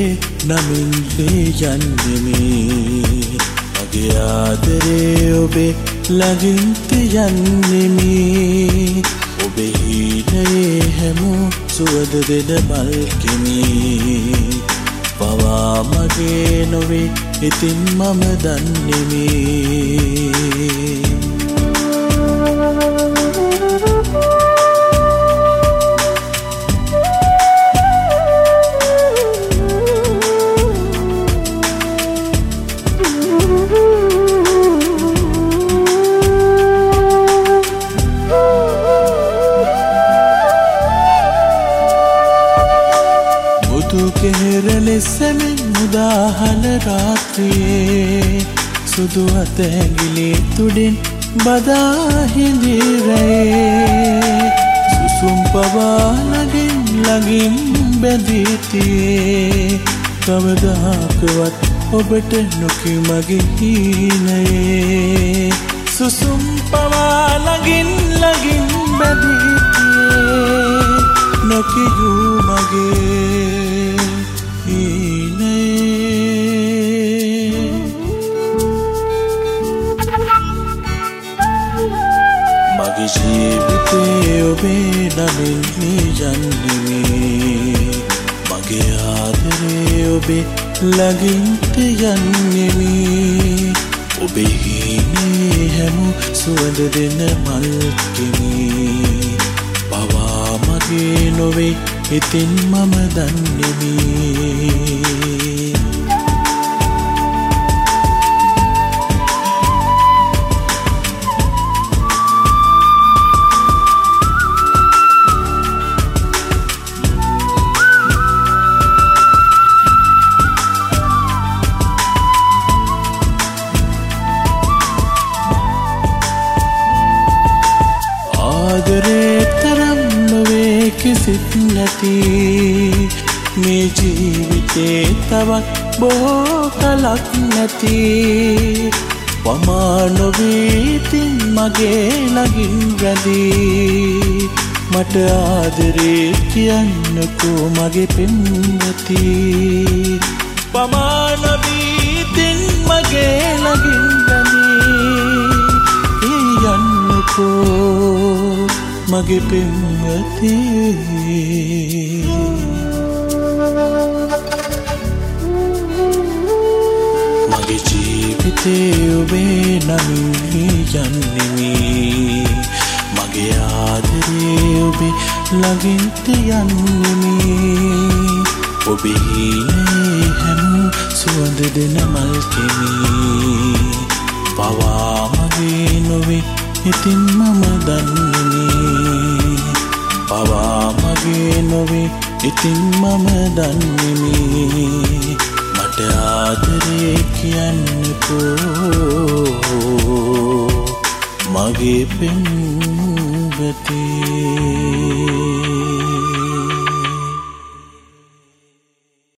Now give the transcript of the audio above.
ඔබේ නමින් යන්නෙමි මගේ ආදරේ ඔබේ ළඟින් යන්නෙමි ඔබේ හිතේ හැමෝ සුවඳ දෙන මල්කෙමි පවා මගේ නොවේ ඉතින් මම දන්නෙමි කෙහෙරලෙ සෙමින් මුදාහන රාත්‍රියේ සුදු අතැඟිලි තුඩින් බදා හිඳිරේ සුසුම් පවා ළඟින් බැඳී තියේ කවදාකවත් ඔබට නොකි මගේ හීනයේ සුසුම් පවා ළඟින් බැඳී තියේ නොකියූ මගේ මගේ ජීවිතේ ඔබේ නමින් යන්නෙමි මගේ ආදරේ ඔබේ ළඟින් යන්නෙමි ඔබේ හිනේ හැමෝ සුවඳ දෙන මල්කෙමි පවා මගේ නොවේ ඉතින් මම දන්නෙමි ආදරේ තරම් නොවේ කිසිත් නැති මේ ජීවිතේ තවත් බොහෝ කලක් නැති පමා නොවේ ඉතින් මගේ ළඟින් රැඳී මට ආදරේ කියන්නකෝ මගේ පෙම්වති පමා නොවේ ඉතින් මගේ ළඟින් රැඳී කියන්නකෝ මගේ පෙම්වති මගේ ජීවිතේ ඔබේ නමින් යන්නෙමි මගේ ආදරේ ඔබේ ළඟින් යන්නෙමි ඔබේ හිනේ හැමෝ සුවඳ දෙන මල්කෙමි පවා මගේ නොවේ ඉතින් මම දන්නෙමි පවා මගේ නොවේ ඉතින් මම දන්නෙමි මට ආදරේ කියන්නකෝ මගේ පෙම්වතේ